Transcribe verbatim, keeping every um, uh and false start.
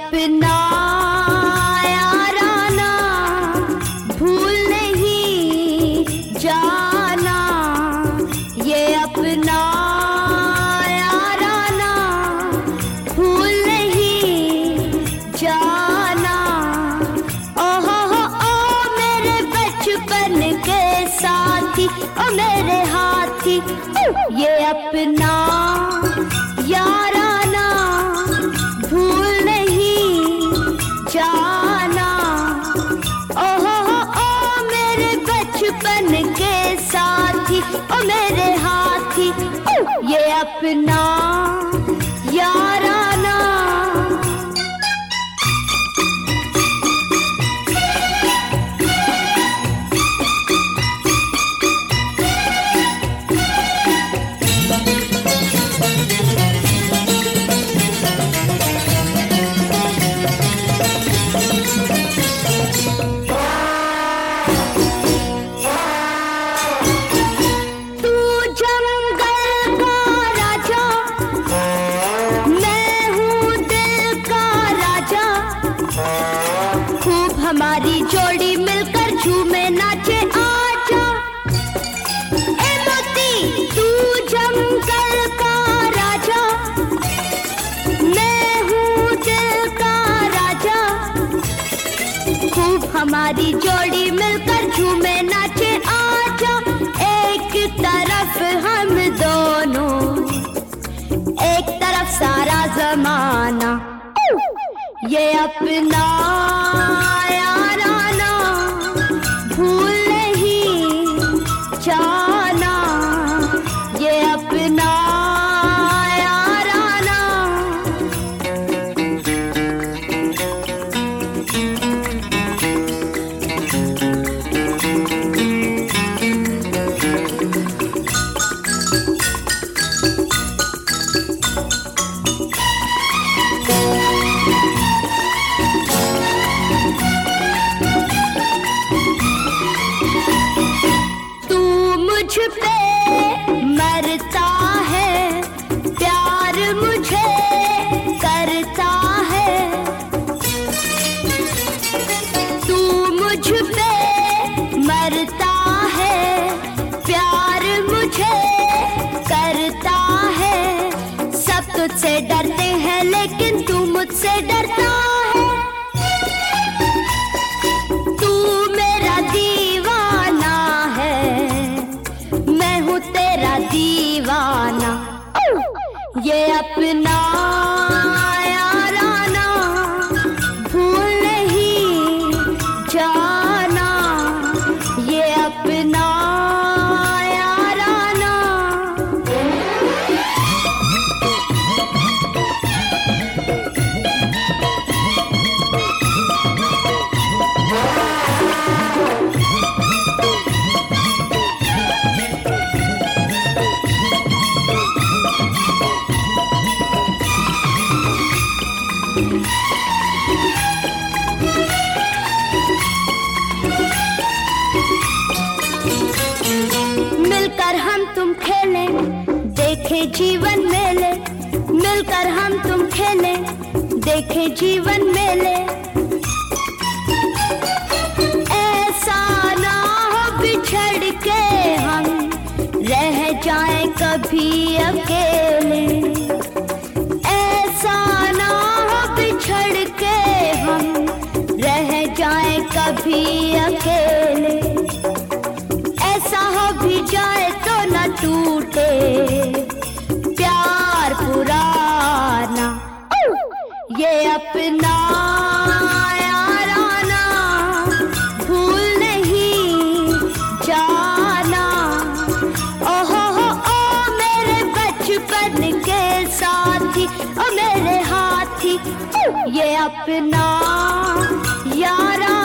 अपना याराना भूल नहीं जाना, ये अपना याराना भूल नहीं जाना। ओ हो हो ओ मेरे बचपन के साथी, ओ मेरे हाथी, ये अपना याराना भूल नहीं जाना। ओ हो हो ओ मेरे बचपन के साथी, ओ मेरे हाथी, ये अपना याराना। हमारी जोड़ी मिलकर झूमे नाचे आजा। ए मोती तू जंगल का राजा, मैं हूँ दिल का राजा। खूब हमारी जोड़ी मिलकर झूमे नाचे आजा। एक तरफ हम दोनों, एक तरफ सारा जमाना, ये अपना याराना भूल नहीं जाना, ये अपना याराना। मुझ पे मरता है, प्यार मुझे करता है। तू मुझ पे मरता है, प्यार मुझे करता है। सब तुझसे डरते हैं लेकिन तू मुझसे डरता है। तू मेरा दीवाना है, मैं हूँ तेरा दीवाना, ये अपना याराना भूल नहीं जाना, ये अपना याराना। मिलकर हम तुम खेले, देखे जीवन मेले। मिलकर हम तुम खेले, देखे जीवन मेले। ऐसा ना हो बिछड़ के हम रह जाएं कभी अकेले। ऐसा ना हो बिछड़ के हम रह जाएं कभी अकेले। ऐसा हो भी जाए तो न टूटे प्यार पुराना, ये अपना याराना भूल नहीं जाना। ओ हो हो ओ मेरे बचपन के साथी, ओ मेरे हाथी, ये अपना याराना।